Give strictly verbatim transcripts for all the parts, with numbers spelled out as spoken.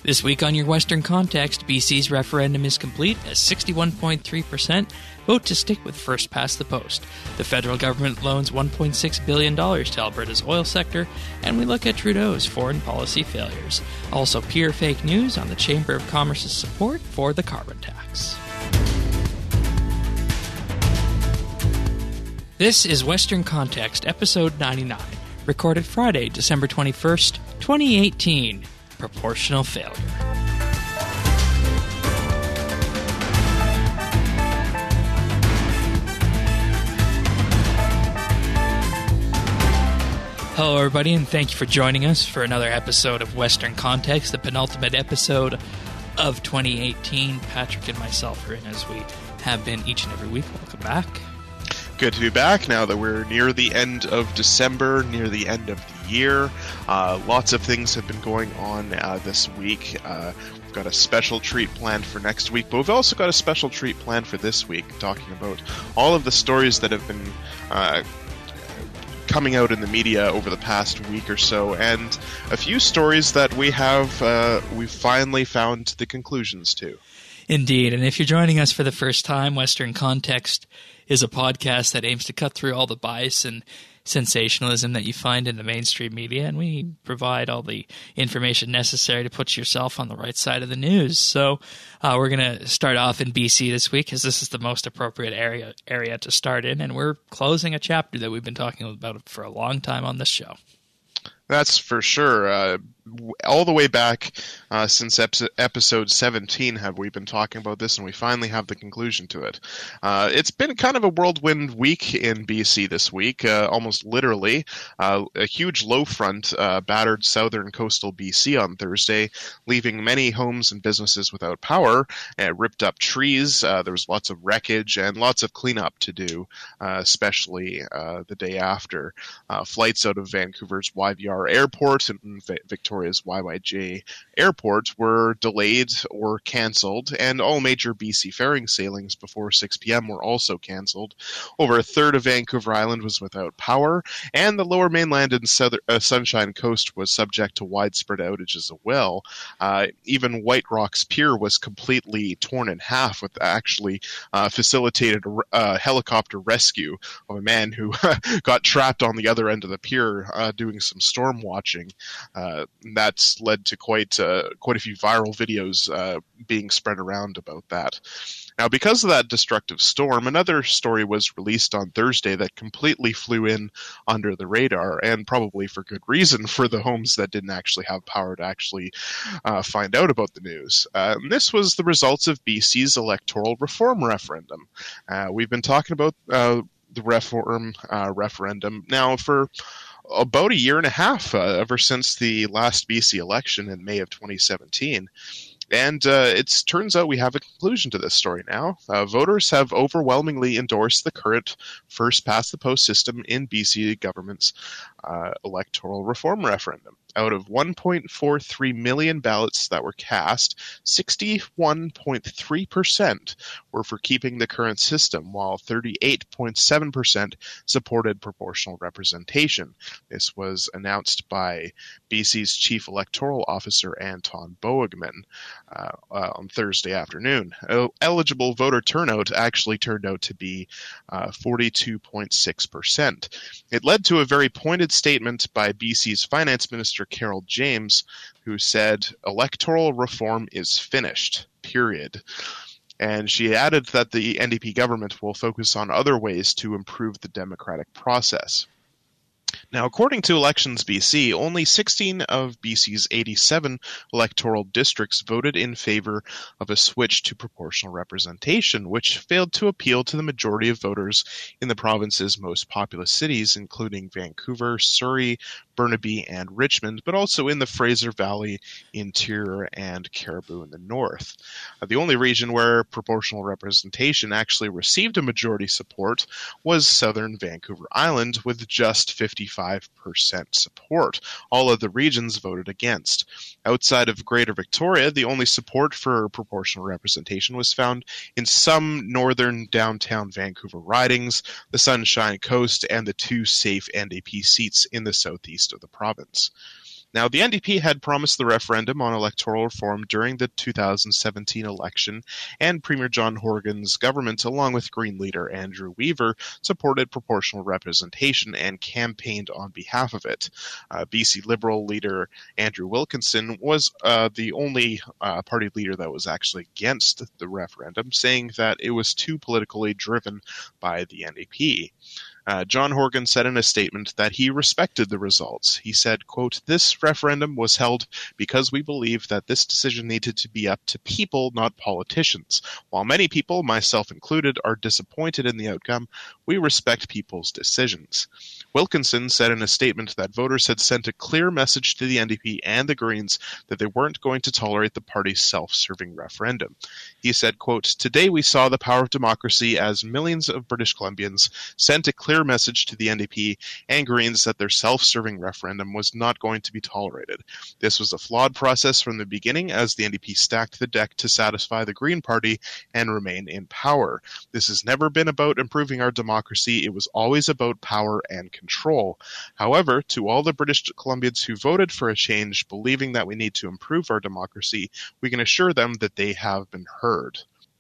This week on Your Western Context, B C's referendum is complete as sixty-one point three percent vote to stick with first past the post. The federal government loans one point six billion dollars to Alberta's oil sector, and we look at Trudeau's foreign policy failures. Also, pure fake news on the Chamber of Commerce's support for the carbon tax. This is Western Context, episode ninety-nine, recorded Friday, December twenty-first, twenty eighteen. Proportional failure. Hello, everybody, and thank you for joining us for another episode of Western Context, the penultimate episode of twenty eighteen. Patrick and myself are in as we have been each and every week. Welcome back. Good to be back now that we're near the end of December, near the end of the year. Uh, lots of things have been going on uh, this week. Uh, we've got a special treat planned for next week, but we've also got a special treat planned for this week, talking about all of the stories that have been uh, coming out in the media over the past week or so, and a few stories that we have uh, we've finally found the conclusions to. Indeed, and if you're joining us for the first time, Western Context is a podcast that aims to cut through all the bias and sensationalism that you find in the mainstream media, and we provide all the information necessary to put yourself on the right side of the news. So uh, we're going to start off in B C this week, because this is the most appropriate area area to start in, and we're closing a chapter that we've been talking about for a long time on this show. That's for sure. Uh, all the way back uh, since ep- episode seventeen have we been talking about this, and we finally have the conclusion to it. Uh, it's been kind of a whirlwind week in B C this week, uh, almost literally. Uh, a huge low front uh, battered southern coastal B C on Thursday, leaving many homes and businesses without power, and ripped up trees. Uh, there was lots of wreckage and lots of cleanup to do, uh, especially uh, the day after. Uh, flights out of Vancouver's Y V R Airport and v- Victoria's Y Y J Airport were delayed or cancelled, and all major B C ferrying sailings before six p.m. were also cancelled. Over a third of Vancouver Island was without power, and the lower mainland and southern, uh, Sunshine Coast was subject to widespread outages as well. Uh, even White Rock's pier was completely torn in half, with actually uh, facilitated a uh, helicopter rescue of a man who got trapped on the other end of the pier uh, doing some storm watching. Uh, that's led to quite uh, quite a few viral videos uh, being spread around about that. Now, because of that destructive storm, another story was released on Thursday that completely flew in under the radar, and probably for good reason for the homes that didn't actually have power to actually uh, find out about the news. Uh, and this was the results of B C's electoral reform referendum. Uh, we've been talking about uh, the reform uh, referendum now for about a year and a half, uh, ever since the last B C election in May of twenty seventeen. And uh, it turns out we have a conclusion to this story now. Uh, voters have overwhelmingly endorsed the current first-past-the-post system in B C government's uh, electoral reform referendum. Out of one point four three million ballots that were cast, sixty-one point three percent were for keeping the current system, while thirty-eight point seven percent supported proportional representation. This was announced by B C's Chief Electoral Officer Anton Boegman uh, uh, on Thursday afternoon. Uh, eligible voter turnout actually turned out to be uh, forty-two point six percent. It led to a very pointed statement by B C's Finance Minister Carol James, who said, "Electoral reform is finished, period." And she added that the N D P government will focus on other ways to improve the democratic process. Now, according to Elections B C, only sixteen of B C's eighty-seven electoral districts voted in favor of a switch to proportional representation, which failed to appeal to the majority of voters in the province's most populous cities, including Vancouver, Surrey, Burnaby, and Richmond, but also in the Fraser Valley, Interior, and Cariboo in the north. Uh, the only region where proportional representation actually received a majority support was southern Vancouver Island, with just fifty-five percent support. All other regions voted against. Outside of Greater Victoria, the only support for proportional representation was found in some northern downtown Vancouver ridings, the Sunshine Coast, and the two safe N D P seats in the southeast of the province. Now, the N D P had promised the referendum on electoral reform during the two thousand seventeen election, and Premier John Horgan's government, along with Green leader Andrew Weaver, supported proportional representation and campaigned on behalf of it. Uh, B C Liberal leader Andrew Wilkinson was uh, the only uh, party leader that was actually against the referendum, saying that it was too politically driven by the N D P. Uh, John Horgan said in a statement that he respected the results. He said, quote, "This referendum was held because we believe that this decision needed to be up to people, not politicians. While many people, myself included, are disappointed in the outcome, we respect people's decisions." Wilkinson said in a statement that voters had sent a clear message to the N D P and the Greens that they weren't going to tolerate the party's self-serving referendum. He said, quote, "Today we saw the power of democracy as millions of British Columbians sent a clear message to the N D P and Greens that their self-serving referendum was not going to be tolerated. This was a flawed process from the beginning as the N D P stacked the deck to satisfy the Green Party and remain in power. This has never been about improving our democracy. It was always about power and control. However, to all the British Columbians who voted for a change, believing that we need to improve our democracy, we can assure them that they have been heard."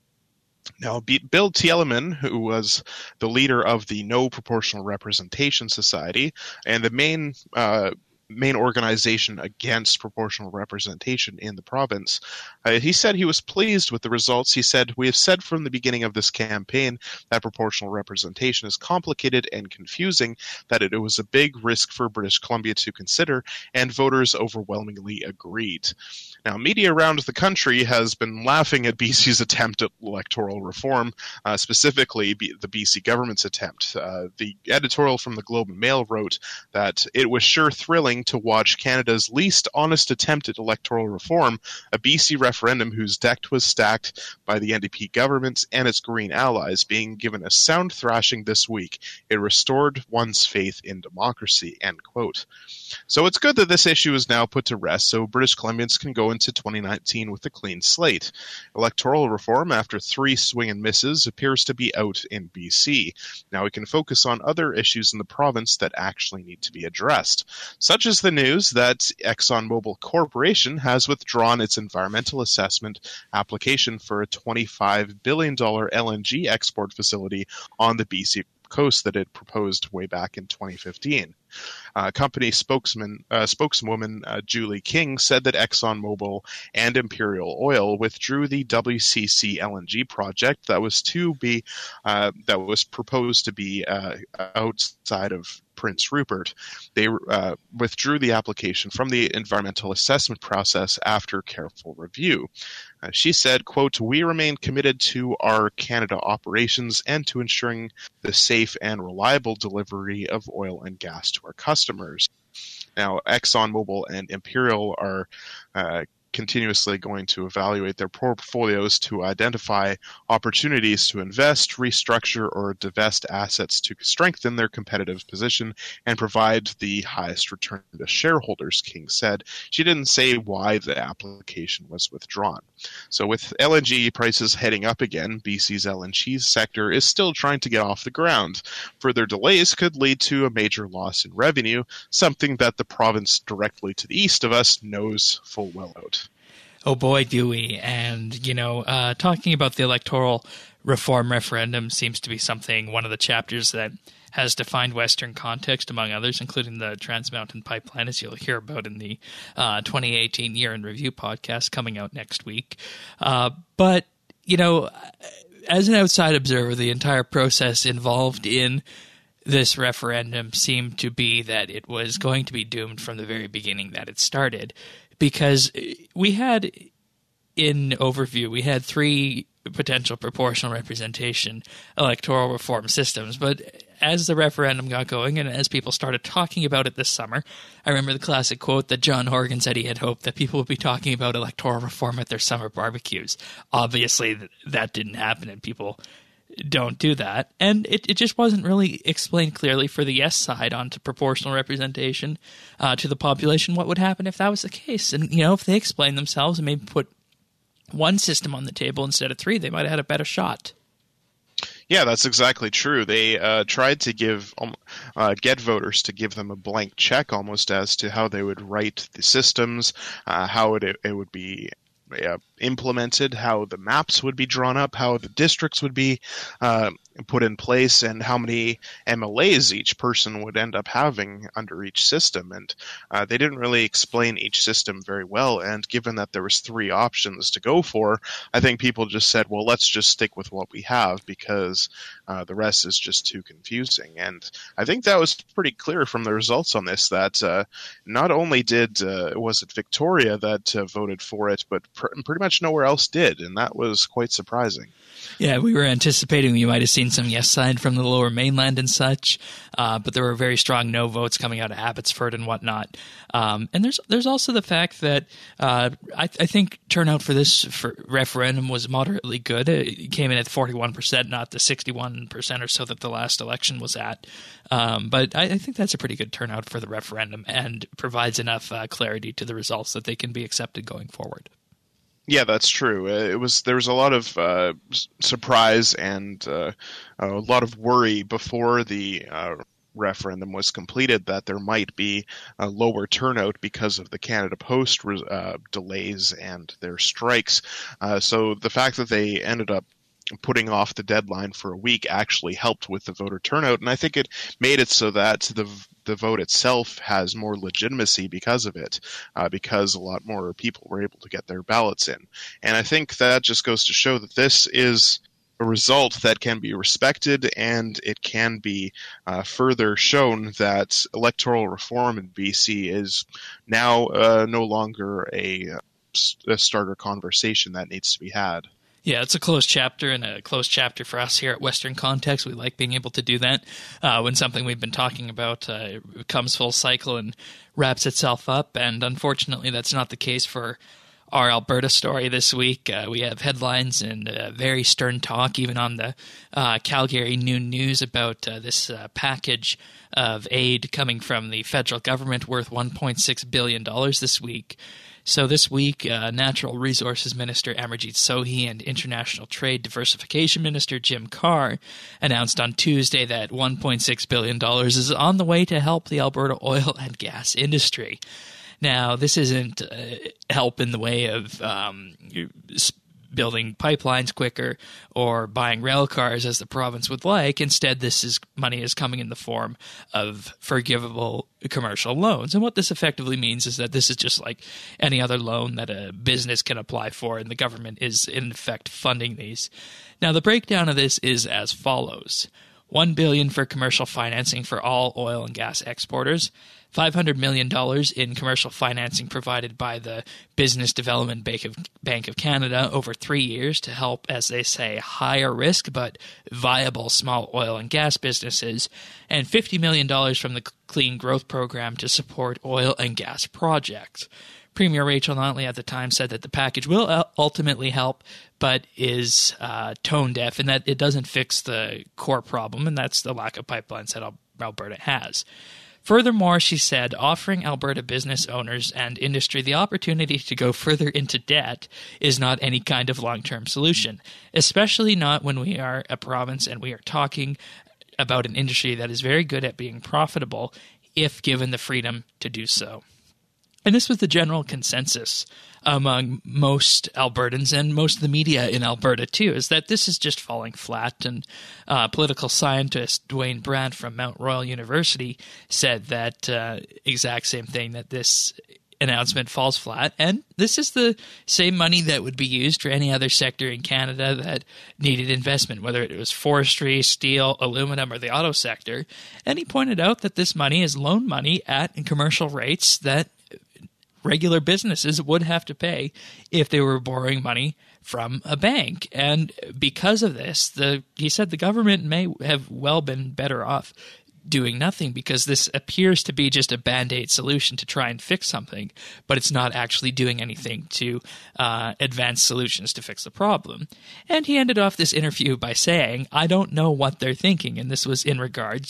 Now, Bill Tieleman, who was the leader of the No Proportional Representation Society and the main uh, main organization against proportional representation in the province, uh, he said he was pleased with the results. He said, "We have said from the beginning of this campaign that proportional representation is complicated and confusing, that it was a big risk for British Columbia to consider, and voters overwhelmingly agreed." Now, media around the country has been laughing at B C's attempt at electoral reform, uh, specifically B- the B C government's attempt. Uh, the editorial from the Globe and Mail wrote that it was sure thrilling to watch Canada's least honest attempt at electoral reform, a B C referendum whose deck was stacked by the N D P government and its Green allies, being given a sound thrashing this week. It restored one's faith in democracy, end quote. So it's good that this issue is now put to rest so British Columbians can go into twenty nineteen with a clean slate. Electoral reform, after three swing and misses, appears to be out in B C. Now we can focus on other issues in the province that actually need to be addressed, such as the news that ExxonMobil Corporation has withdrawn its environmental assessment application for a twenty-five billion dollars L N G export facility on the B C coast that it proposed way back in twenty fifteen. Uh, company spokesman, uh, spokeswoman uh, Julie King said that ExxonMobil and Imperial Oil withdrew the W C C L N G project that was to be uh, that was proposed to be uh, outside of Prince Rupert. They uh, withdrew the application from the environmental assessment process after careful review. Uh, she said, quote, "We remain committed to our Canada operations and to ensuring the safe and reliable delivery of oil and gas to our customers." Now, ExxonMobil and Imperial are uh, continuously going to evaluate their portfolios to identify opportunities to invest, restructure, or divest assets to strengthen their competitive position and provide the highest return to shareholders, King said. She didn't say why the application was withdrawn. So with L N G prices heading up again, B C's L N G sector is still trying to get off the ground. Further delays could lead to a major loss in revenue, something that the province directly to the east of us knows full well about. Oh boy, do we. And, you know, uh, talking about the electoral reform referendum seems to be something, one of the chapters that has defined Western context, among others, including the Trans Mountain Pipeline, as you'll hear about in the uh, twenty eighteen Year in Review podcast coming out next week. Uh, but, you know, as an outside observer, the entire process involved in this referendum seemed to be that it was going to be doomed from the very beginning that it started. Because we had, in overview, we had three potential proportional representation electoral reform systems. But as the referendum got going and as people started talking about it this summer, I remember the classic quote that John Horgan said he had hoped that people would be talking about electoral reform at their summer barbecues. Obviously, that didn't happen, and people don't do that. And it, it just wasn't really explained clearly for the yes side onto proportional representation uh, to the population what would happen if that was the case. And, you know, if they explained themselves and maybe put one system on the table instead of three, they might have had a better shot. Yeah, that's exactly true. They uh, tried to give um, uh, get voters to give them a blank check almost as to how they would write the systems, uh, how it, it would be uh, implemented, how the maps would be drawn up, how the districts would be uh, put in place, and how many M L As each person would end up having under each system. And uh, they didn't really explain each system very well. And given that there was three options to go for, I think people just said, well, let's just stick with what we have because uh, the rest is just too confusing. And I think that was pretty clear from the results on this, that uh, not only did uh, was it Victoria that uh, voted for it, but pr- pretty much nowhere else did. And that was quite surprising. Yeah, we were anticipating we might have seen some yes side from the Lower Mainland and such, uh, but there were very strong no votes coming out of Abbotsford and whatnot. Um, and there's there's also the fact that uh, I, I think turnout for this for referendum was moderately good. It came in at forty-one percent, not the sixty-one percent or so that the last election was at. Um, but I, I think that's a pretty good turnout for the referendum and provides enough uh, clarity to the results that they can be accepted going forward. Yeah, that's true. Uh, it was there was a lot of uh, s- surprise and uh, a lot of worry before the uh, referendum was completed that there might be a lower turnout because of the Canada Post re- uh, delays and their strikes. Uh, so the fact that they ended up putting off the deadline for a week actually helped with the voter turnout, and I think it made it so that the the vote itself has more legitimacy because of it, uh, because a lot more people were able to get their ballots in. And I think that just goes to show that this is a result that can be respected, and it can be uh, further shown that electoral reform in B C is now uh, no longer a, a starter conversation that needs to be had. Yeah, it's a closed chapter and a closed chapter for us here at Western Context. We like being able to do that uh, when something we've been talking about uh, comes full cycle and wraps itself up. And unfortunately, that's not the case for our Alberta story this week. Uh, we have headlines and uh, very stern talk, even on the uh, Calgary Noon News, about uh, this uh, package of aid coming from the federal government worth one point six billion dollars this week. So this week, uh, Natural Resources Minister Amarjeet Sohi and International Trade Diversification Minister Jim Carr announced on Tuesday that one point six billion dollars is on the way to help the Alberta oil and gas industry. Now, this isn't uh, help in the way of um, building pipelines quicker or buying rail cars as the province would like. Instead, this is money is coming in the form of forgivable commercial loans. And what this effectively means is that this is just like any other loan that a business can apply for, and the government is in effect funding these. Now, the breakdown of this is as follows. one billion dollars for commercial financing for all oil and gas exporters, five hundred million dollars in commercial financing provided by the Business Development Bank of, Bank of Canada over three years to help, as they say, higher risk but viable small oil and gas businesses, and fifty million dollars from the Clean Growth Program to support oil and gas projects. Premier Rachel Notley at the time said that the package will ultimately help, but is uh, tone deaf, and that it doesn't fix the core problem, and that's the lack of pipelines that Alberta has. Furthermore, she said, offering Alberta business owners and industry the opportunity to go further into debt is not any kind of long-term solution, especially not when we are a province and we are talking about an industry that is very good at being profitable if given the freedom to do so. And this was the general consensus among most Albertans and most of the media in Alberta, too, is that this is just falling flat. And uh, political scientist Dwayne Brandt from Mount Royal University said that uh, exact same thing, that this announcement falls flat. And this is the same money that would be used for any other sector in Canada that needed investment, whether it was forestry, steel, aluminum, or the auto sector. And he pointed out that this money is loan money at commercial rates that regular businesses would have to pay if they were borrowing money from a bank. And because of this, the he said the government may have well been better off doing nothing, because this appears to be just a Band-Aid solution to try and fix something, but it's not actually doing anything to uh, advance solutions to fix the problem. And he ended off this interview by saying, I don't know what they're thinking, and this was in regards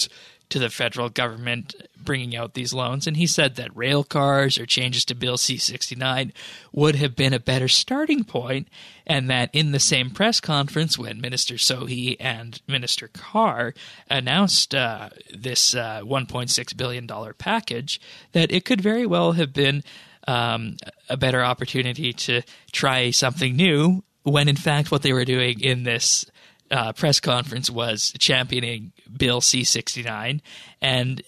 to the federal government bringing out these loans, and he said that rail cars or changes to Bill C sixty-nine would have been a better starting point, and that in the same press conference when Minister Sohi and Minister Carr announced uh, this uh, one point six billion dollars package, that it could very well have been um, a better opportunity to try something new, when in fact what they were doing in this uh, press conference was championing Bill C sixty-nine. And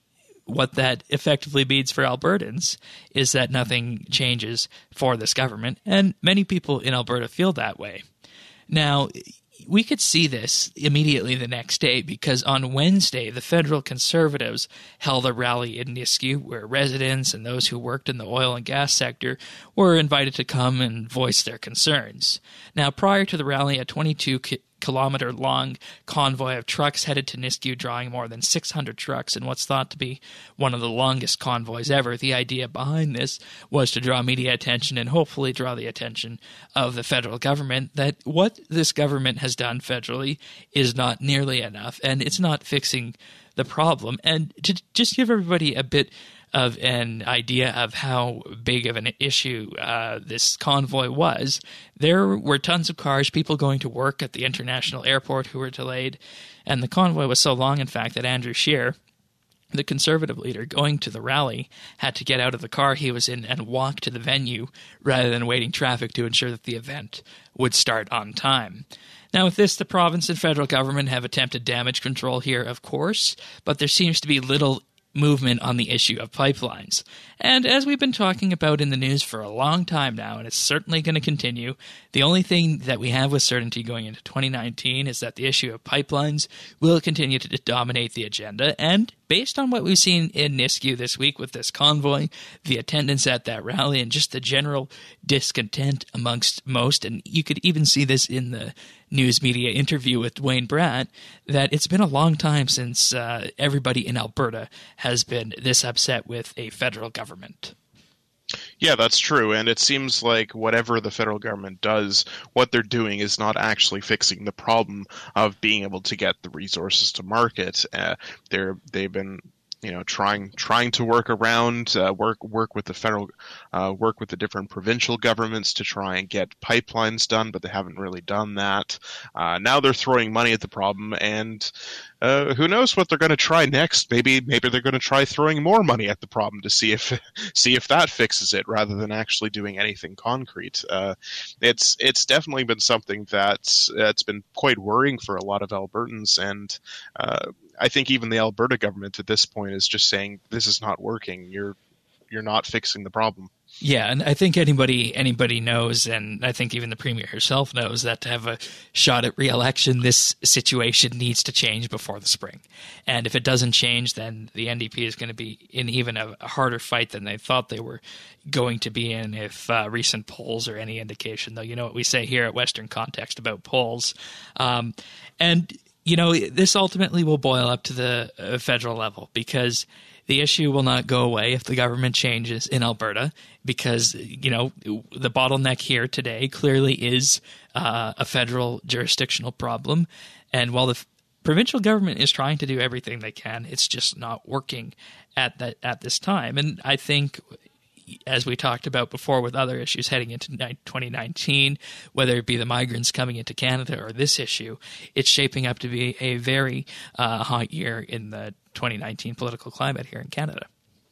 what that effectively means for Albertans is that nothing changes for this government, and many people in Alberta feel that way. Now, we could see this immediately the next day, because on Wednesday, the federal Conservatives held a rally in Nisku where residents and those who worked in the oil and gas sector were invited to come and voice their concerns. Now, prior to the rally, a twenty-two kilometer long convoy of trucks headed to Nisku, drawing more than six hundred trucks in what's thought to be one of the longest convoys ever. The idea behind this was to draw media attention and hopefully draw the attention of the federal government that what this government has done federally is not nearly enough, and it's not fixing the problem. And to just give everybody a bit of an idea of how big of an issue uh, this convoy was, there were tons of cars, people going to work at the international airport who were delayed, and the convoy was so long, in fact, that Andrew Scheer, the Conservative leader going to the rally, had to get out of the car he was in and walk to the venue rather than waiting traffic to ensure that the event would start on time. Now, with this, the province and federal government have attempted damage control here, of course, but there seems to be little movement on the issue of pipelines. And as we've been talking about in the news for a long time now, and it's certainly going to continue, the only thing that we have with certainty going into twenty nineteen is that the issue of pipelines will continue to dominate the agenda. And based on what we've seen in Nisku this week with this convoy, the attendance at that rally, and just the general discontent amongst most, and you could even see this in the news media interview with Dwayne Bratt, that it's been a long time since uh, everybody in Alberta has been this upset with a federal government. Yeah, that's true. And it seems like whatever the federal government does, what they're doing is not actually fixing the problem of being able to get the resources to market. Uh, they're, they've been you know, trying trying to work around, uh, work work with the federal, uh, work with the different provincial governments to try and get pipelines done, but they haven't really done that. Uh, now they're throwing money at the problem, and uh, who knows what they're going to try next? Maybe maybe they're going to try throwing more money at the problem to see if see if that fixes it, rather than actually doing anything concrete. Uh, it's it's definitely been something that's that's been quite worrying for a lot of Albertans, and uh, I think even the Alberta government at this point is just saying, this is not working. You're you're not fixing the problem. Yeah, and I think anybody anybody knows, and I think even the Premier herself knows, that to have a shot at re-election, this situation needs to change before the spring. And if it doesn't change, then the N D P is going to be in even a harder fight than they thought they were going to be in if uh, recent polls are any indication. Though you know what we say here at Western Context about polls. Um, and You know, this ultimately will boil up to the uh, federal level, because the issue will not go away if the government changes in Alberta, because, you know, the bottleneck here today clearly is uh, a federal jurisdictional problem. And while the f- provincial government is trying to do everything they can, it's just not working at that at this time. And I think, as we talked about before with other issues heading into twenty nineteen, whether it be the migrants coming into Canada or this issue, it's shaping up to be a very uh, hot year in the twenty nineteen political climate here in Canada.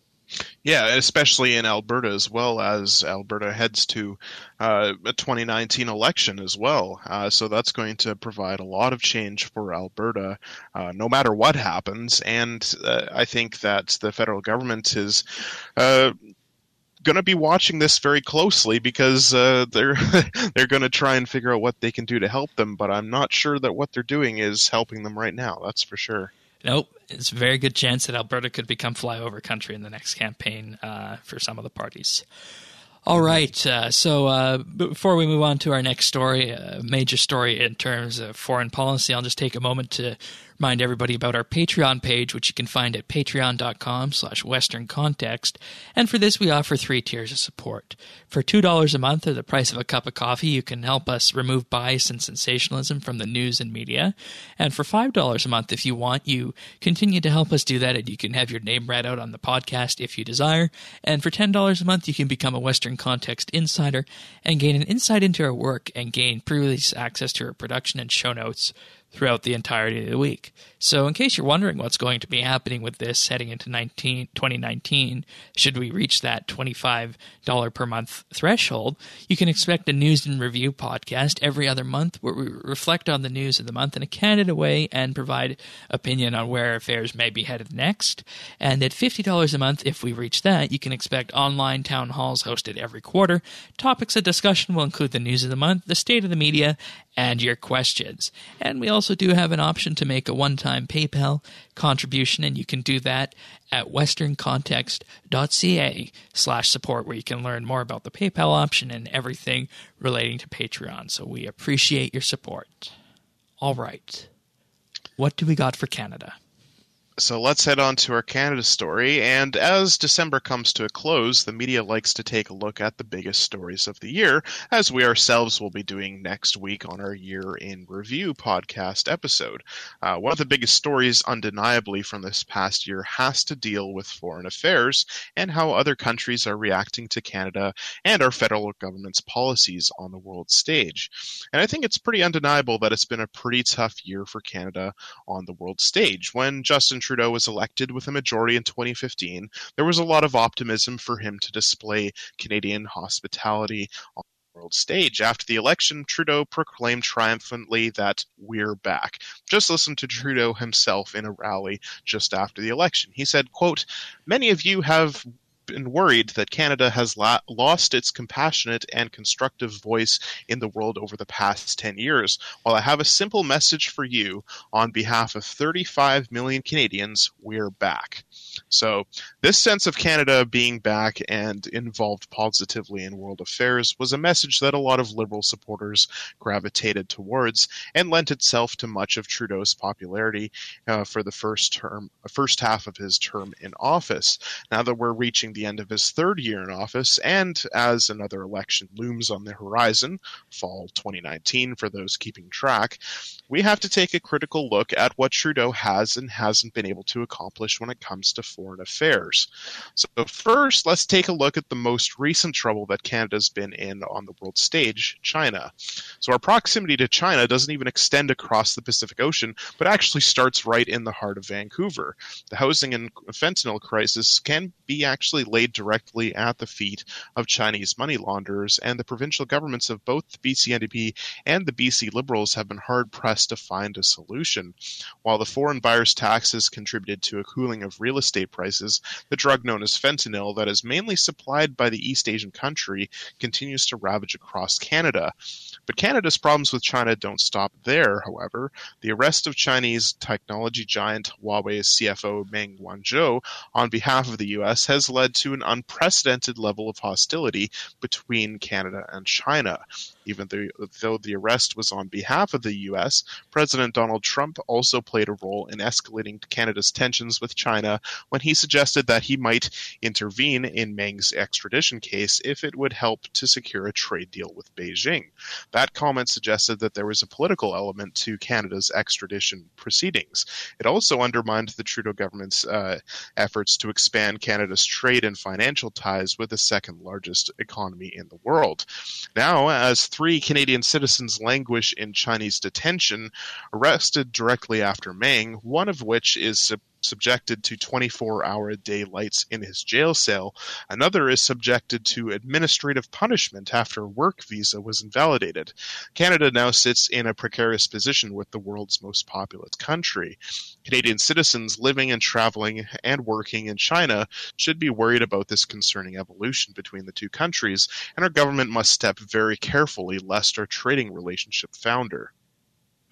Yeah, especially in Alberta, as well as Alberta heads to uh, a twenty nineteen election as well. Uh, so that's going to provide a lot of change for Alberta, uh, no matter what happens. And uh, I think that the federal government is uh, going to be watching this very closely, because uh, they're they're going to try and figure out what they can do to help them. But I'm not sure that what they're doing is helping them right now. That's for sure. Nope. It's a very good chance that Alberta could become flyover country in the next campaign uh, for some of the parties. All right. Uh, so uh, before we move on to our next story, a major story in terms of foreign policy, I'll just take a moment to Remind everybody about our Patreon page, which you can find at patreon.com slash Western Context. And for this, we offer three tiers of support. For two dollars a month, or the price of a cup of coffee, you can help us remove bias and sensationalism from the news and media. And for five dollars a month, if you want, you continue to help us do that, and you can have your name read out on the podcast if you desire. And for ten dollars a month, you can become a Western Context insider and gain an insight into our work and gain pre-release access to our production and show notes throughout the entirety of the week. So in case you're wondering what's going to be happening with this heading into twenty nineteen, should we reach that twenty-five dollars per month threshold, you can expect a news and review podcast every other month where we reflect on the news of the month in a candid way and provide opinion on where affairs may be headed next. And at fifty dollars a month, if we reach that, you can expect online town halls hosted every quarter. Topics of discussion will include the news of the month, the state of the media, and your questions. And we also do have an option to make a one-time PayPal contribution, and you can do that at westerncontext.ca slash support, where you can learn more about the PayPal option and everything relating to Patreon. So we appreciate your support. All right. What do we got for Canada? So let's head on to our Canada story, and as December comes to a close, the media likes to take a look at the biggest stories of the year, as we ourselves will be doing next week on our Year in Review podcast episode. Uh, one of the biggest stories, undeniably, from this past year has to deal with foreign affairs and how other countries are reacting to Canada and our federal government's policies on the world stage. And I think it's pretty undeniable that it's been a pretty tough year for Canada on the world stage. When Justin Trudeau was elected with a majority in twenty fifteen, there was a lot of optimism for him to display Canadian hospitality on the world stage. After the election, Trudeau proclaimed triumphantly that we're back. Just listen to Trudeau himself in a rally just after the election. He said, quote, "Many of you have been worried that Canada has la- lost its compassionate and constructive voice in the world over the past ten years. Well, I have a simple message for you. On behalf of thirty-five million Canadians, we're back." So this sense of Canada being back and involved positively in world affairs was a message that a lot of Liberal supporters gravitated towards and lent itself to much of Trudeau's popularity uh, for the first term, first half of his term in office. Now that we're reaching the end of his third year in office, and as another election looms on the horizon, fall twenty nineteen for those keeping track, we have to take a critical look at what Trudeau has and hasn't been able to accomplish when it comes to foreign affairs. So first, let's take a look at the most recent trouble that Canada's been in on the world stage, China. So our proximity to China doesn't even extend across the Pacific Ocean, but actually starts right in the heart of Vancouver. The housing and fentanyl crisis can be actually laid directly at the feet of Chinese money launderers, and the provincial governments of both the B C N D P and the B C Liberals have been hard-pressed to find a solution. While the foreign buyers tax has contributed to a cooling of real estate prices, the drug known as fentanyl, that is mainly supplied by the East Asian country, continues to ravage across Canada. But Canada's problems with China don't stop there, however. The arrest of Chinese technology giant Huawei's C F O Meng Wanzhou on behalf of the U S has led to an unprecedented level of hostility between Canada and China. Even though the arrest was on behalf of the U S, President Donald Trump also played a role in escalating Canada's tensions with China when he suggested that he might intervene in Meng's extradition case if it would help to secure a trade deal with Beijing. That comment suggested that there was a political element to Canada's extradition proceedings. It also undermined the Trudeau government's uh, efforts to expand Canada's trade and financial ties with the second largest economy in the world. Now, as three Canadian citizens languish in Chinese detention, arrested directly after Meng, one of which is sub- subjected to twenty-four hour a day lights in his jail cell. Another is subjected to administrative punishment after a work visa was invalidated. Canada now sits in a precarious position with the world's most populous country. Canadian citizens living and traveling and working in China should be worried about this concerning evolution between the two countries, and our government must step very carefully lest our trading relationship founder.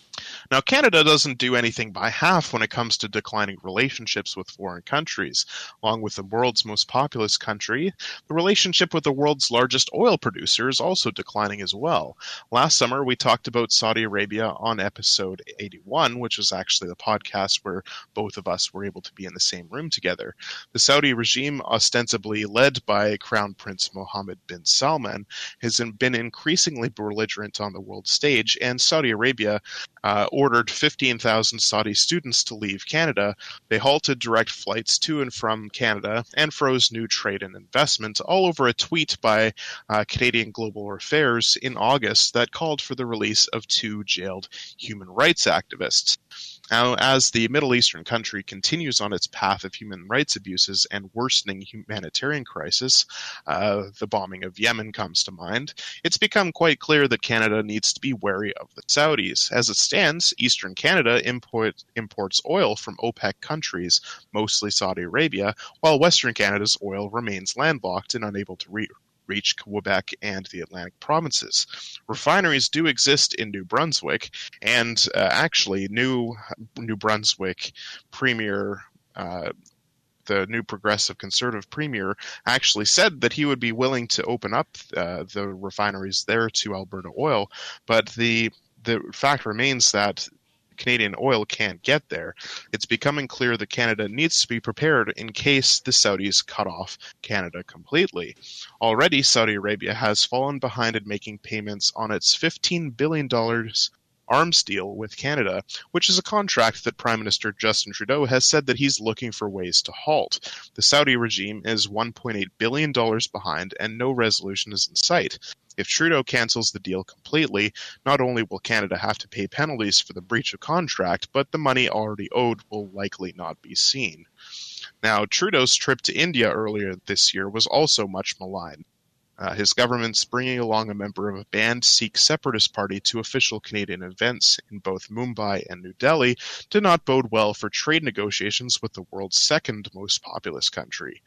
Now, Canada doesn't do anything by half when it comes to declining relationships with foreign countries. Along with the world's most populous country, the relationship with the world's largest oil producer is also declining as well. Last summer, we talked about Saudi Arabia on episode eighty-one, which was actually the podcast where both of us were able to be in the same room together. The Saudi regime, ostensibly led by Crown Prince Mohammed bin Salman, has been increasingly belligerent on the world stage, and Saudi Arabia uh, ordered fifteen thousand Saudi students to leave Canada. They halted direct flights to and from Canada and froze new trade and investment, all over a tweet by uh, Canadian Global Affairs in August that called for the release of two jailed human rights activists. Now, as the Middle Eastern country continues on its path of human rights abuses and worsening humanitarian crisis, uh, the bombing of Yemen comes to mind, it's become quite clear that Canada needs to be wary of the Saudis. As it stands, Eastern Canada import, imports oil from OPEC countries, mostly Saudi Arabia, while Western Canada's oil remains landlocked and unable to reach reach Quebec and the Atlantic provinces. Refineries do exist in New Brunswick, and uh, actually New New Brunswick Premier uh, the new progressive conservative premier actually said that he would be willing to open up uh, the refineries there to Alberta oil, but the the fact remains that Canadian oil can't get there. It's becoming clear that Canada needs to be prepared in case the Saudis cut off Canada completely. Already, Saudi Arabia has fallen behind in making payments on its fifteen billion dollars arms deal with Canada, which is a contract that Prime Minister Justin Trudeau has said that he's looking for ways to halt. The Saudi regime is one point eight billion dollars behind, and no resolution is in sight. If Trudeau cancels the deal completely, not only will Canada have to pay penalties for the breach of contract, but the money already owed will likely not be seen. Now, Trudeau's trip to India earlier this year was also much maligned. Uh, his government's bringing along a member of a banned Sikh separatist party to official Canadian events in both Mumbai and New Delhi did not bode well for trade negotiations with the world's second most populous country.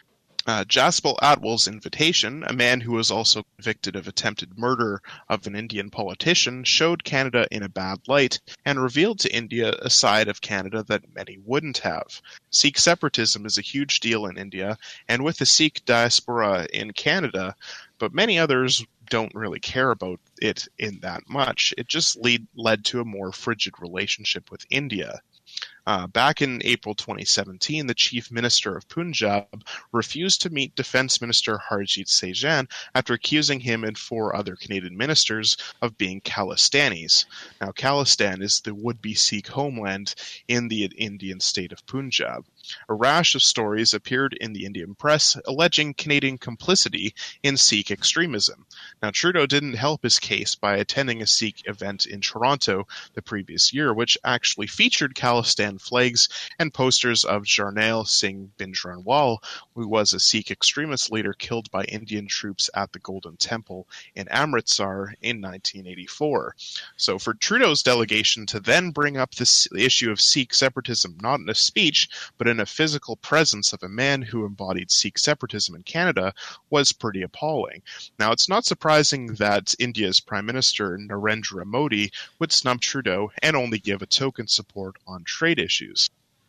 Uh, Jaspal Atwal's invitation, a man who was also convicted of attempted murder of an Indian politician, showed Canada in a bad light and revealed to India a side of Canada that many wouldn't have. Sikh separatism is a huge deal in India, and with the Sikh diaspora in Canada, but many others don't really care about it in that much. It just lead, led to a more frigid relationship with India. Uh, back in April twenty seventeen, the Chief Minister of Punjab refused to meet Defence Minister Harjit Sajjan after accusing him and four other Canadian ministers of being Khalistanis. Now, Khalistan is the would-be Sikh homeland in the Indian state of Punjab. A rash of stories appeared in the Indian press alleging Canadian complicity in Sikh extremism. Now, Trudeau didn't help his case by attending a Sikh event in Toronto the previous year, which actually featured Khalistan flags and posters of Jarnail Singh Bhindranwale, who was a Sikh extremist leader killed by Indian troops at the Golden Temple in Amritsar in nineteen eighty-four. So for Trudeau's delegation to then bring up this issue of Sikh separatism not in a speech, but in a physical presence of a man who embodied Sikh separatism in Canada was pretty appalling. Now, it's not surprising that India's Prime Minister Narendra Modi would snub Trudeau and only give a token support on trade issues.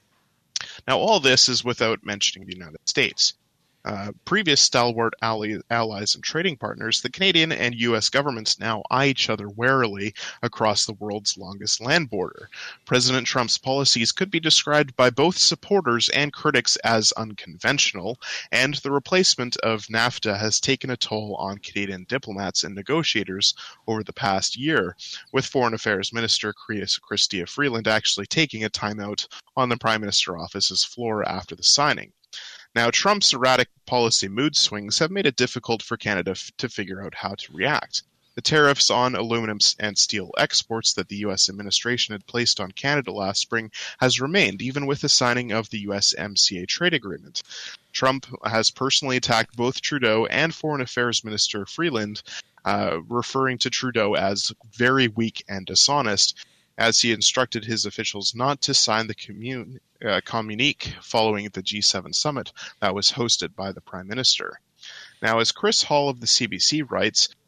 Now, all this is without mentioning the United States. Uh, previous stalwart ally, allies and trading partners, the Canadian and U S governments now eye each other warily across the world's longest land border. President Trump's policies could be described by both supporters and critics as unconventional, and the replacement of NAFTA has taken a toll on Canadian diplomats and negotiators over the past year, with Foreign Affairs Minister Chrystia Freeland actually taking a timeout on the Prime Minister office's floor after the signing. Now, Trump's erratic policy mood swings have made it difficult for Canada f- to figure out how to react. The tariffs on aluminum and steel exports that the U S administration had placed on Canada last spring has remained, even with the signing of the U S M C A trade agreement. Trump has personally attacked both Trudeau and Foreign Affairs Minister Freeland, uh, referring to Trudeau as very weak and dishonest, as he instructed his officials not to sign the commune, uh, communique following the G seven summit that was hosted by the Prime Minister. Now, as Chris Hall of the C B C writes,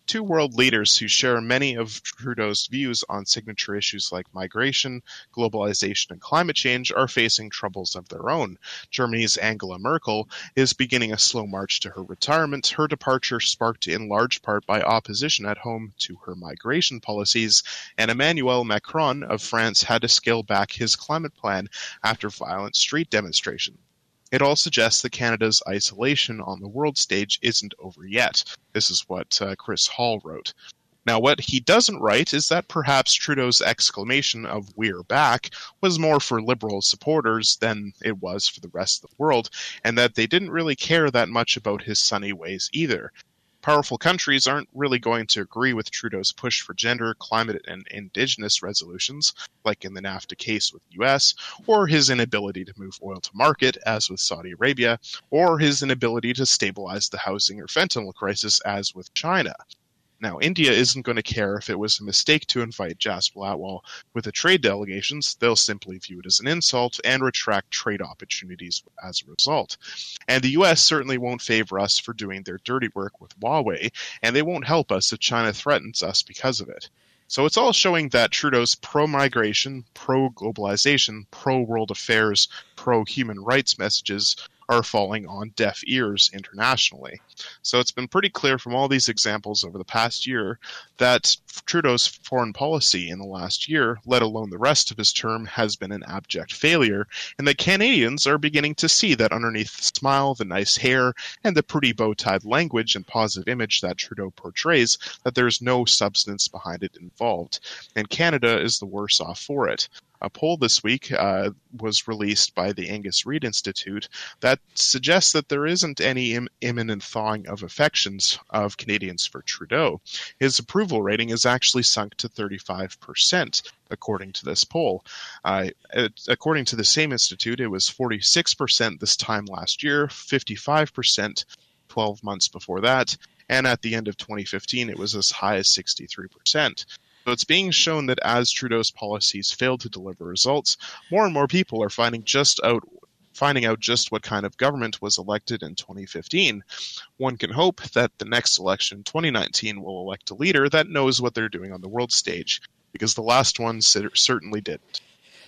two world leaders who share many of Trudeau's views on signature issues like migration, globalization, and climate change, are facing troubles of their own. Germany's Angela Merkel is beginning a slow march to her retirement, her departure sparked in large part by opposition at home to her migration policies, and Emmanuel Macron of France had to scale back his climate plan after violent street demonstration. It all suggests that Canada's isolation on the world stage isn't over yet. This is what uh, Chris Hall wrote. Now, what he doesn't write is that perhaps Trudeau's exclamation of "we're back" was more for Liberal supporters than it was for the rest of the world, and that they didn't really care that much about his sunny ways either. Powerful countries aren't really going to agree with Trudeau's push for gender, climate, and indigenous resolutions, like in the NAFTA case with the U S, or his inability to move oil to market, as with Saudi Arabia, or his inability to stabilize the housing or fentanyl crisis, as with China. Now, India isn't going to care if it was a mistake to invite Jasper Atwell with the trade delegations. They'll simply view it as an insult and retract trade opportunities as a result. And the U S certainly won't favor us for doing their dirty work with Huawei, and they won't help us if China threatens us because of it. So it's all showing that Trudeau's pro-migration, pro-globalization, pro-world affairs, pro-human rights messages are falling on deaf ears internationally. So it's been pretty clear from all these examples over the past year that Trudeau's foreign policy in the last year, let alone the rest of his term, has been an abject failure, and that Canadians are beginning to see that underneath the smile, the nice hair, and the pretty bow-tied language and positive image that Trudeau portrays, that there's no substance behind it involved, and Canada is the worse off for it. A poll this week uh, was released by the Angus Reid Institute that suggests that there isn't any Im- imminent thawing of affections of Canadians for Trudeau. His approval rating is actually sunk to thirty-five percent, according to this poll. Uh, it, according to the same institute, it was forty-six percent this time last year, fifty-five percent twelve months before that, and at the end of twenty fifteen, it was as high as sixty-three percent. So it's being shown that as Trudeau's policies fail to deliver results, more and more people are finding just out finding out just what kind of government was elected in twenty fifteen. One can hope that the next election, twenty nineteen, will elect a leader that knows what they're doing on the world stage, because the last one certainly didn't.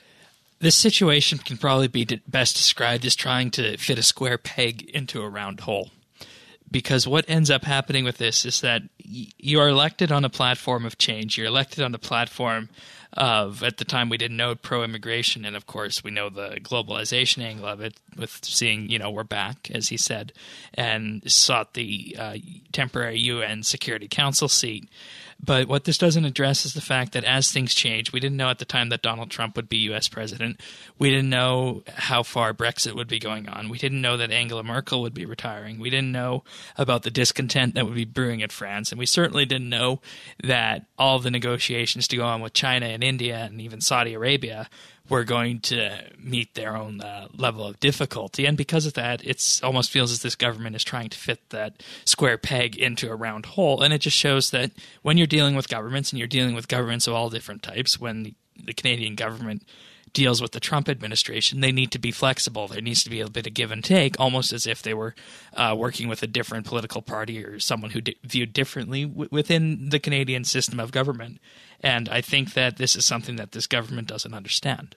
This situation can probably be best described as trying to fit a square peg into a round hole. Because what ends up happening with this is that you are elected on a platform of change. You're elected on a platform of, at the time we didn't know, pro-immigration, and of course we know the globalization angle of it with seeing, you know, we're back, as he said, and sought the uh, temporary U N Security Council seat. But what this doesn't address is the fact that as things change, we didn't know at the time that Donald Trump would be U S president. We didn't know how far Brexit would be going on. We didn't know that Angela Merkel would be retiring. We didn't know about the discontent that would be brewing in France. And we certainly didn't know that all the negotiations to go on with China and India and even Saudi Arabia were going to meet their own uh, level of difficulty. And because of that, it almost feels as this government is trying to fit that square peg into a round hole. And it just shows that when you're dealing with governments, and you're dealing with governments of all different types, when the Canadian government deals with the Trump administration, they need to be flexible. There needs to be a bit of give and take, almost as if they were uh, working with a different political party or someone who di- viewed differently w- within the Canadian system of government. And I think that this is something that this government doesn't understand.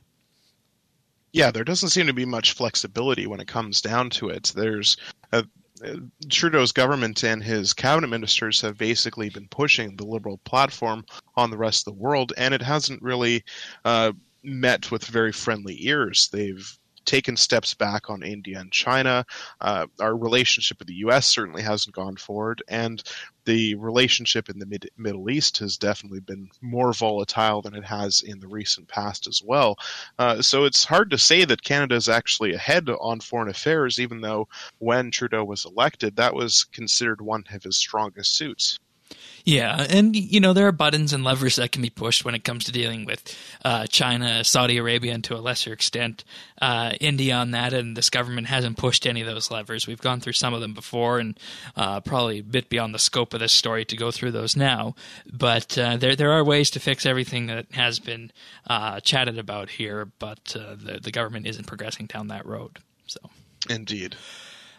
Yeah, there doesn't seem to be much flexibility when it comes down to it. There's a, Trudeau's government and his cabinet ministers have basically been pushing the Liberal platform on the rest of the world, and it hasn't really uh, met with very friendly ears. They've taken steps back on India and China. Uh, our relationship with the U S certainly hasn't gone forward, and the relationship in the Mid- Middle East has definitely been more volatile than it has in the recent past as well. Uh, so it's hard to say that Canada is actually ahead on foreign affairs, even though when Trudeau was elected, that was considered one of his strongest suits. Yeah, and, you know, there are buttons and levers that can be pushed when it comes to dealing with uh, China, Saudi Arabia, and to a lesser extent, uh, India on that, and this government hasn't pushed any of those levers. We've gone through some of them before, and uh, probably a bit beyond the scope of this story to go through those now, but uh, there there are ways to fix everything that has been uh, chatted about here, but uh, the, the government isn't progressing down that road. So, Indeed.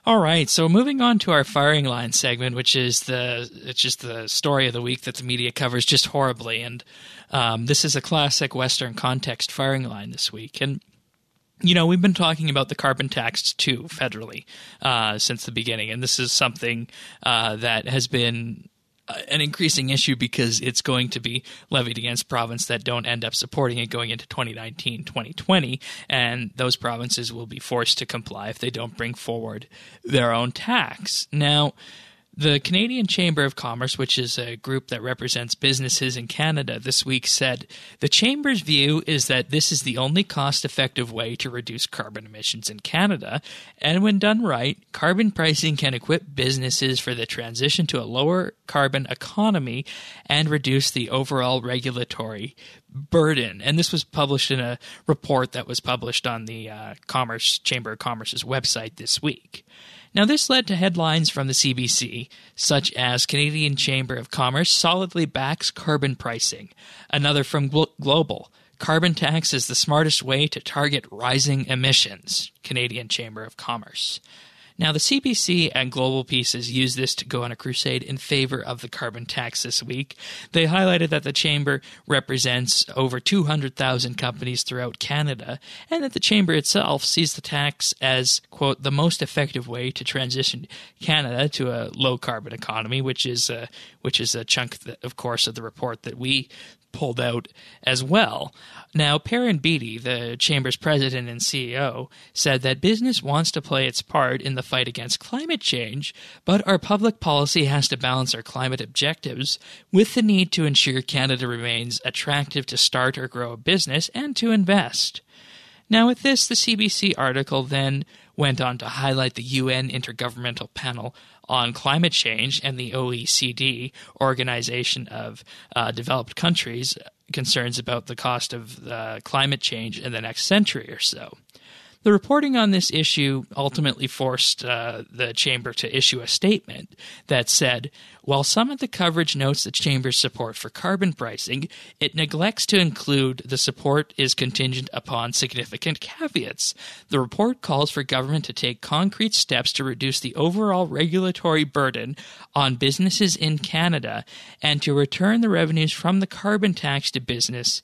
All right, so moving on to our firing line segment, which is the it's just the story of the week that the media covers just horribly, and um, this is a classic Western context firing line this week. And you know, we've been talking about the carbon tax too federally uh, since the beginning, and this is something uh, that has been an increasing issue because it's going to be levied against provinces that don't end up supporting it going into twenty nineteen, twenty twenty, and those provinces will be forced to comply if they don't bring forward their own tax. Now, the Canadian Chamber of Commerce, which is a group that represents businesses in Canada, this week said the Chamber's view is that this is the only cost-effective way to reduce carbon emissions in Canada, and when done right, carbon pricing can equip businesses for the transition to a lower carbon economy and reduce the overall regulatory burden. And this was published in a report that was published on the uh, Commerce Chamber of Commerce's website this week. Now, this led to headlines from the C B C, such as Canadian Chamber of Commerce solidly backs carbon pricing. Another from Glo- Global, carbon tax is the smartest way to target rising emissions, Canadian Chamber of Commerce. Now, the C B C and Global pieces used this to go on a crusade in favor of the carbon tax this week. They highlighted that the Chamber represents over two hundred thousand companies throughout Canada, and that the Chamber itself sees the tax as, quote, the most effective way to transition Canada to a low-carbon economy, which is a, which is a chunk, that, of course, of the report that we pulled out as well. Now, Perrin Beatty, the Chamber's president and C E O, said that business wants to play its part in the fight against climate change, but our public policy has to balance our climate objectives with the need to ensure Canada remains attractive to start or grow a business and to invest. Now, with this, the C B C article then went on to highlight the U N Intergovernmental Panel on Climate Change and the O E C D, Organization of uh, Developed Countries, concerns about the cost of uh, climate change in the next century or so. The reporting on this issue ultimately forced uh, the Chamber to issue a statement that said, while some of the coverage notes the Chamber's support for carbon pricing, it neglects to include the support is contingent upon significant caveats. The report calls for government to take concrete steps to reduce the overall regulatory burden on businesses in Canada and to return the revenues from the carbon tax to business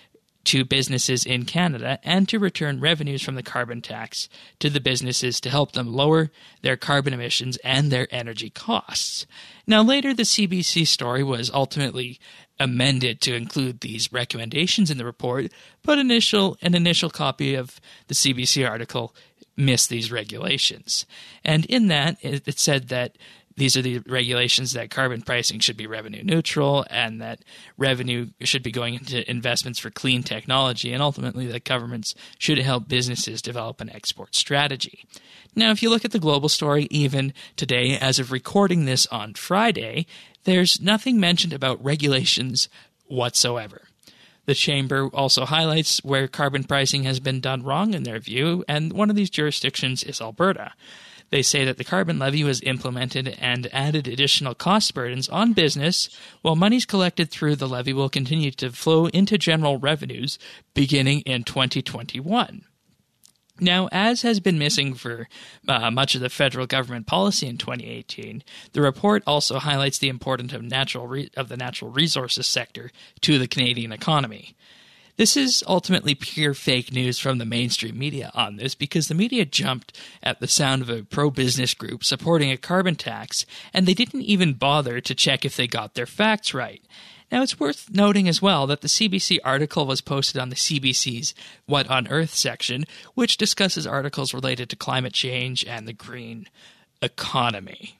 to businesses in Canada and to return revenues from the carbon tax to the businesses to help them lower their carbon emissions and their energy costs. Now, later, the C B C story was ultimately amended to include these recommendations in the report, but initial an initial copy of the C B C article missed these regulations. And in that, it, it said that these are the regulations that carbon pricing should be revenue neutral and that revenue should be going into investments for clean technology, and ultimately that governments should help businesses develop an export strategy. Now, if you look at the global story, even today, as of recording this on Friday, there's nothing mentioned about regulations whatsoever. The Chamber also highlights where carbon pricing has been done wrong in their view, and one of these jurisdictions is Alberta. They say that the carbon levy was implemented and added additional cost burdens on business, while monies collected through the levy will continue to flow into general revenues beginning in twenty twenty-one. Now, as has been missing for uh, much of the federal government policy in twenty eighteen, the report also highlights the importance of natural re- of the natural resources sector to the Canadian economy. This is ultimately pure fake news from the mainstream media on this because the media jumped at the sound of a pro-business group supporting a carbon tax, and they didn't even bother to check if they got their facts right. Now, it's worth noting as well that the C B C article was posted on the C B C's What on Earth section, which discusses articles related to climate change and the green economy.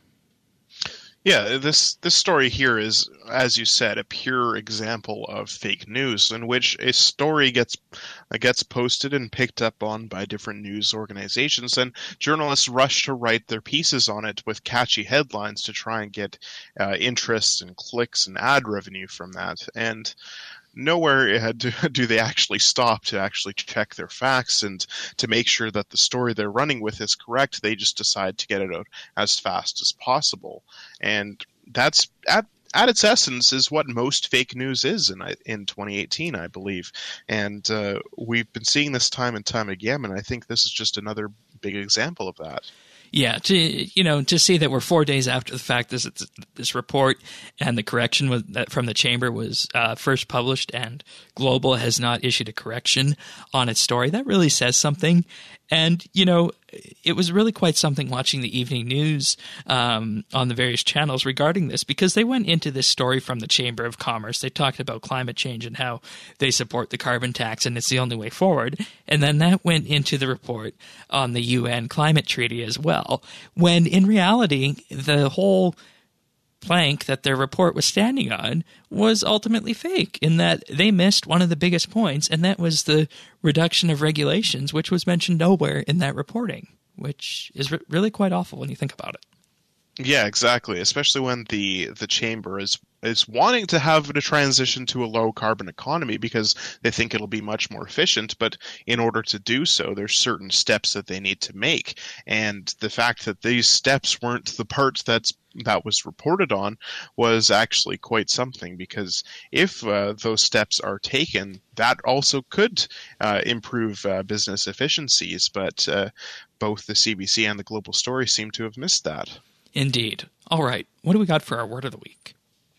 Yeah, this this story here is, as you said, a pure example of fake news in which a story gets uh, gets posted and picked up on by different news organizations, and journalists rush to write their pieces on it with catchy headlines to try and get uh, interest and clicks and ad revenue from that. And nowhere do, do they actually stop to actually check their facts and to make sure that the story they're running with is correct. They just decide to get it out as fast as possible. And that's at at its essence is what most fake news is in in twenty eighteen, I believe. And uh, we've been seeing this time and time again, and I think this is just another big example of that. Yeah, to you know, to see that we're four days after the fact, this this report and the correction was, that from the chamber was uh, first published, and Global has not issued a correction on its story. That really says something. And you know, it was really quite something watching the evening news um, on the various channels regarding this, because they went into this story from the Chamber of Commerce. They talked about climate change and how they support the carbon tax, and it's the only way forward. And then that went into the report on the U N climate treaty as well, when in reality, the whole plank that their report was standing on was ultimately fake, in that they missed one of the biggest points, and that was the reduction of regulations, which was mentioned nowhere in that reporting, which is re- really quite awful when you think about it. Yeah, exactly. Especially when the the chamber is is wanting to have a transition to a low carbon economy because they think it'll be much more efficient. But in order to do so, there's certain steps that they need to make. And the fact that these steps weren't the part that's that was reported on was actually quite something, because if uh, those steps are taken, that also could uh, improve uh, business efficiencies. But uh, both the C B C and the Global Story seem to have missed that. Indeed. All right. What do we got for our word of the week?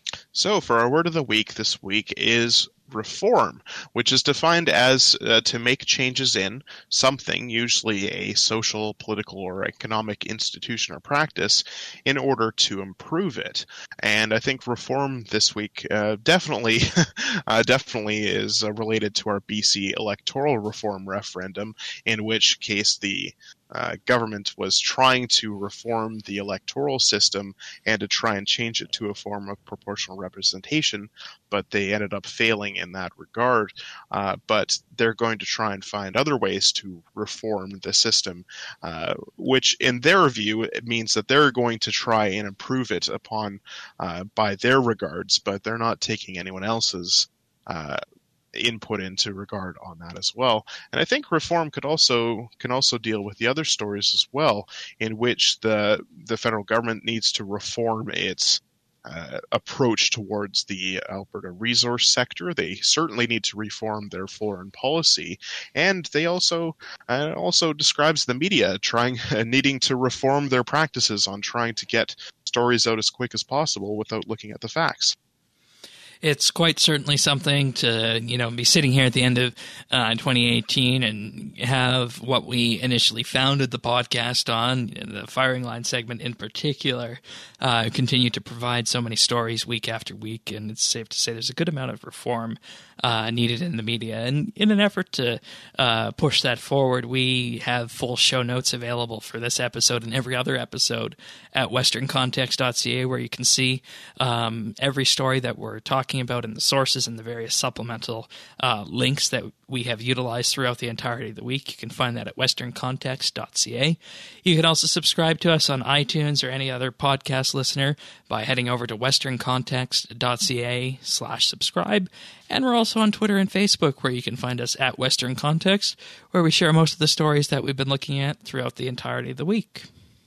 So for our word of the week this week is reform, which is defined as uh, to make changes in something, usually a social, political, or economic institution or practice, in order to improve it. And I think reform this week uh, definitely uh, definitely is uh, related to our B C electoral reform referendum, in which case the Uh, government was trying to reform the electoral system and to try and change it to a form of proportional representation, but they ended up failing in that regard. Uh, but they're going to try and find other ways to reform the system, uh, which in their view it means that they're going to try and improve it upon uh, by their regards, but they're not taking anyone else's uh, input into regard on that as well. And I think reform could also can also deal with the other stories as well, in which the the federal government needs to reform its uh, approach towards the Alberta resource sector. They certainly need to reform their foreign policy, and they also uh, also describes the media trying uh, needing to reform their practices on trying to get stories out as quick as possible without looking at the facts. It's quite certainly something to, you know, be sitting here at the end of uh, twenty eighteen and have what we initially founded the podcast on, the Firing Line segment in particular, uh, continue to provide so many stories week after week. And it's safe to say there's a good amount of reform uh, needed in the media. And in an effort to uh, push that forward, we have full show notes available for this episode and every other episode at western context dot c a, where you can see um, every story that we're talking about and the sources and the various supplemental uh, links that we have utilized throughout the entirety of the week. You can find that at western context dot c a. You can also subscribe to us on iTunes or any other podcast listener by heading over to western context dot c a slash subscribe. And we're also on Twitter and Facebook, where you can find us at Western Context, where we share most of the stories that we've been looking at throughout the entirety of the week.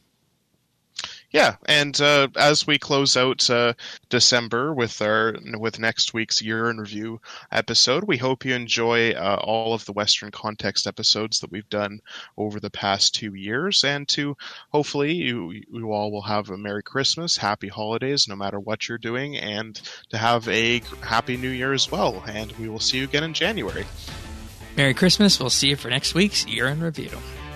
Yeah, and uh, as we close out uh, December with our with next week's Year in Review episode, we hope you enjoy uh, all of the Western Context episodes that we've done over the past two years, and to hopefully you you all will have a Merry Christmas, Happy Holidays, no matter what you're doing, and to have a Happy New Year as well. And we will see you again in January. Merry Christmas. We'll see you for next week's Year in Review.